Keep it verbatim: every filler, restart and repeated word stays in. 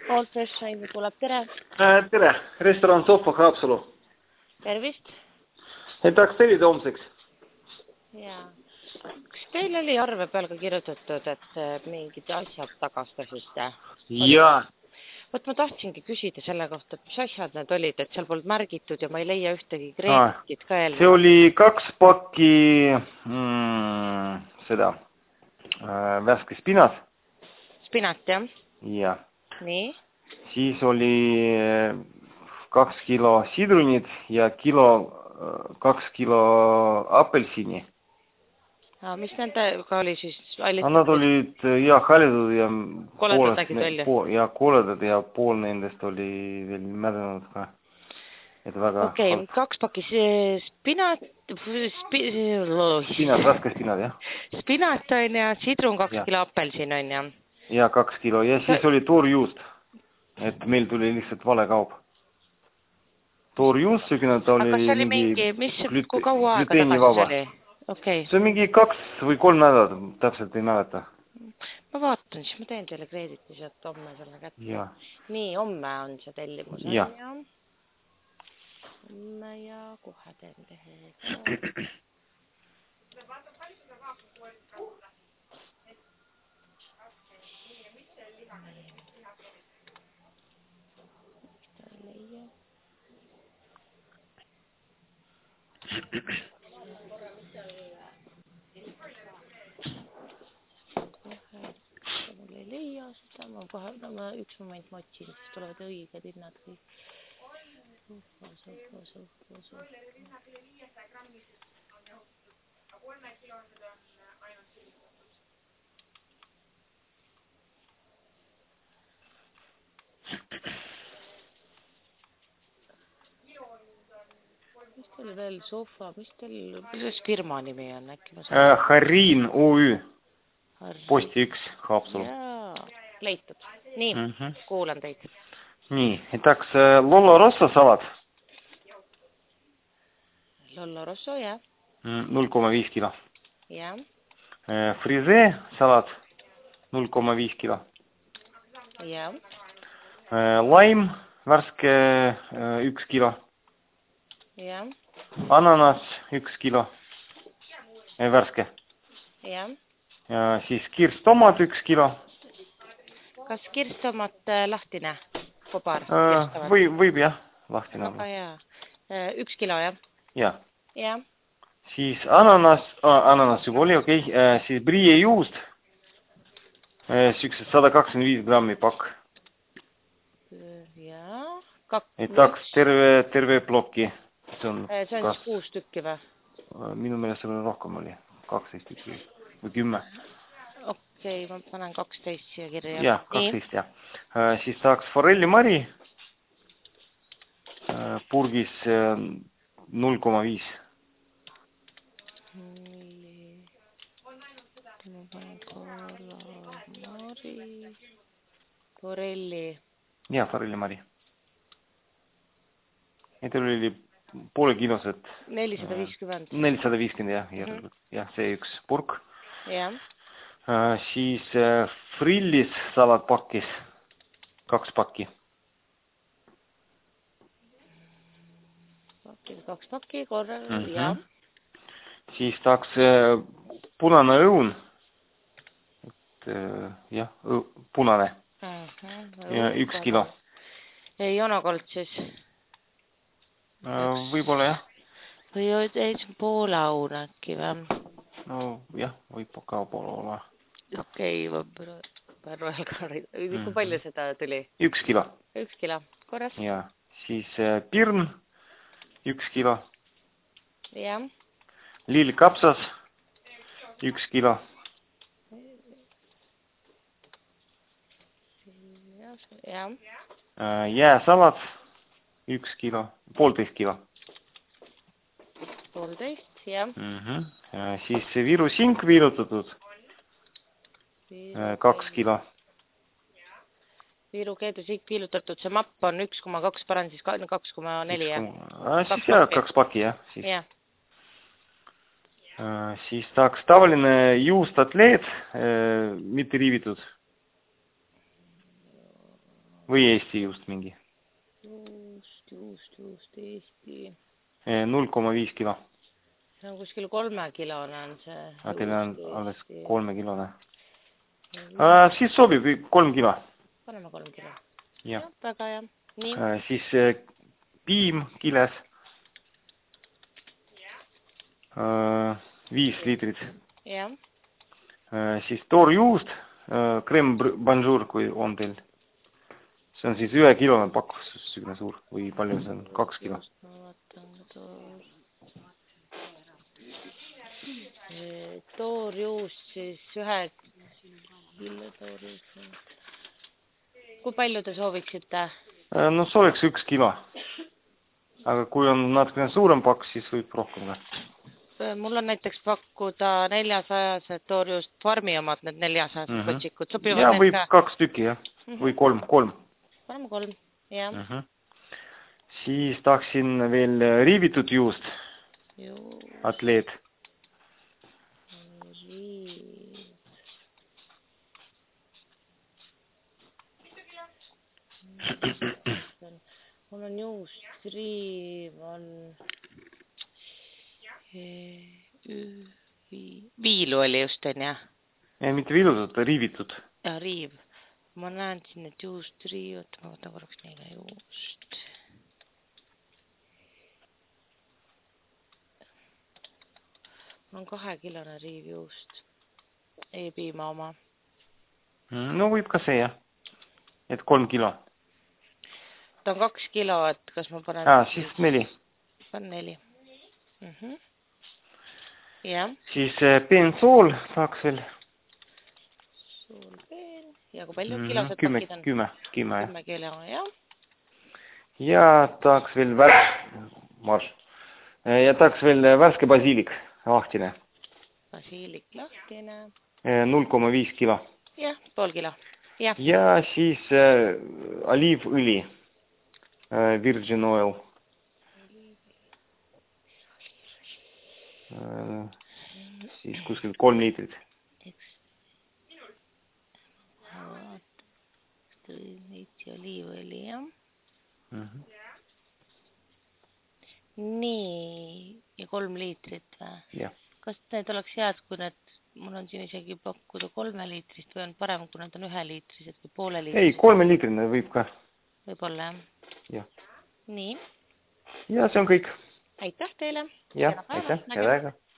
All Fresh Shine tuleb, tere. Äh, tere, restoran Sofa Haapsalu. Tervist. Et tahaks tellida homseks. Jaa. Kas teil oli arve peal ka kirjutatud, et mingid asjad tagastasite? Jaa. Võt ma tahtsingi küsida selle kohta, et mis asjad need olid, et seal polnud märgitud ja ma ei leia ühtegi krediitit ka eelmine. See oli kaks pakki mm, seda äh, värske spinat. Spinat, jah? Ja. Nii? Siis oli kaks kilo sidrunid ja kilo, kaks kilo apelsini. Ja, mis nendega oli siis? Nad olid ja hallitud ja koledad nägid välja? Pool, ja koledad ja pool nendest oli veel mädanud ka. Et väga Okei, okay, kaks pakki spinat, spi, spinat, raske spinat, jah. Spinat on ja sidrun kaks ja. kilo apelsin on ja. Ja kaks kilo ja siis oli toorjuust. Et meil tuli lihtsalt vale kaup. Toorjuust, sügine, ta oli aga see oli mingi, mingi mis glüt, kui kaua aega tagasi see oli? Okay. See on mingi kaks või kolm nädalat, täpselt ei mäleta. Ma vaatan, siis ma teen teile kreediti sealt homme selle kätte. Ja. Nii, homme on see tellimus. Ja. Ja. Homme ja kohe teen tehe. Mul ei leia seda, ma kohe, no ma üks moment ma otsin, siis tulevad õiged hinnad kõik. Sofa, sofa, sofa, sofa. Mis teil veel sofa, mis teil, mis firma nimi on äkki? Äh, Harin O Ü. Posti üks, Haapsalu. Jaa, leitud. Nii, mm -hmm. kuulan teid. Nii, etaks Lollo Rosso salat. Lollo Rosso, jah. null koma viis kilo. Jah. Frise salat, null koma viis kilo. Jah. Laim, värske üks kilo. Jah. Ananas, üks kilo. Värske. Jah. Ja siis kirstomat üks kilo. Kas kirstomat lahtine? Kobar? Äh, või, võib jah, lahtine. Aga jaa. Üks kilo, jah? Jah. Jah. Siis ananas, ah, ananas juba oli, okei. Okay. Äh, siis brie juust. Äh, Süksed sada kakskümmend viis grammi pakk. Jaa. Kak... Etaks terve, terve plokki. See on, see on kas... siis kuus tükki või? Minu meelest seal rohkem oli. kaksteist tükki või kümme. Okei, ma panen kaksteist siia kirja. Jah, kaksteist, jah. Äh, siis tahaks forellimari. Äh, purgis null koma viis. Forelli. Jah, forellimari. Etel oli poole kilosed. nelisada viiskümmend. nelisada viiskümmend, jah. Mm -hmm. Jah, see üks purk. Jah. Äh, siis äh, frillis salat pakkis. Kaks pakki. Pakki, kaks pakki, korra, mm -hmm. jah. Siis tahaks äh, punane õun. Et, äh, jah, õu, punane. Mm -hmm. Ja üks kilo. Jonokolt siis? Äh, võib-olla jah. Või ei, see poole aun äkki või? No jah, võib ka poole olla. Okei, okay, ma roel ka. Kui palju seda tuli? Üks kilo. Üks kilo, korras. Ja, siis äh, pirn, üks kilo. Jah. Lillkapsas, üks kilo. Jah. Äh, jääsalat, üks kilo, poolteist kilo. Poolteist, jah. Mm -hmm. äh, siis Viru sink viilutatud, äh, kaks kilo. Viru keedusik viilutatud, see mapp on üks koma kaks, paran siis kaks koma neli, jah? Siis jah, kaks pakki, jah. Siis. jah. Äh, siis tahaks tavaline juustatleed, äh, mitte riivitud. või Eesti juust mingi? Juust, juust, juust, Eesti. null koma viis kilo. See on kuskil kolmekilone on see. Aga teil on alles kolmekilone. Siis sobib kolm kilo. Paneme kolm kilo. Ja. Väga hea. Nii. Siis piim kiles. Viis liitrit. Ja. Siis toorjuust, crème bonjour, kui on teil. See on siis ühe kilone pakkus, sügune suur, või palju see on? Kaks kilo. Toorjuust siis ühe kilo toorjuust. Kui palju te sooviksite? No sooviks üks kilo. Aga kui on natukene suurem paks, siis võib rohkem ka. Mul on näiteks pakkuda neljasajased toorjuust farmi omad, need neljasajased mm -hmm. kotsikud. Sobivad ja võib ka? Kaks tükki, jah. Mm -hmm. Või kolm, kolm. Paneme kolm, jah. Mm -hmm. Siis tahaksin veel riivitud juust. Juust. Atleet. Riiv. Mul on juust, riiv on... Viilu oli just, on jah? Ei, mitte viilutud, riivitud. Ja, riiv. Ma näen siin, et juust, riiv, ma võtan korraks neile juust. Mul on kahekilone riiv juust. Ei piima oma. No võib ka see, jah. Et kolm kilo. Ta on kaks kilo, et kas ma panen... Aa, siis neli. Panen neli. Mhm. Ja. Siis peensool saaks veel. Sool, peen. Ja kui palju kilosed kümme, pakid on? Kümme, kümme, jah. Kümme kilo, jah. Ja tahaks veel värske, marš. Ja tahaks veel värske basiilik, lahtine. Basiilik, lahtine. null koma viis kilo. Jah, pool kilo. Ja, ja siis äh, oliivõli, äh, virgin oil. Äh, siis kuskil kolm liitrit. Neitsi oliivõli, jah. Mm -hmm. Nii, ja kolm liitrit või? Ja. Kas need oleks head, kui need, mul on siin isegi pakkuda kolme liitrist või on parem, kui need on ühe liitrised või poole liitrised? Ei, kolme liitrine võib ka. Võib-olla, jah. Ja. Nii. Ja see on kõik. Aitäh teile. Ja, aitäh. Head aega.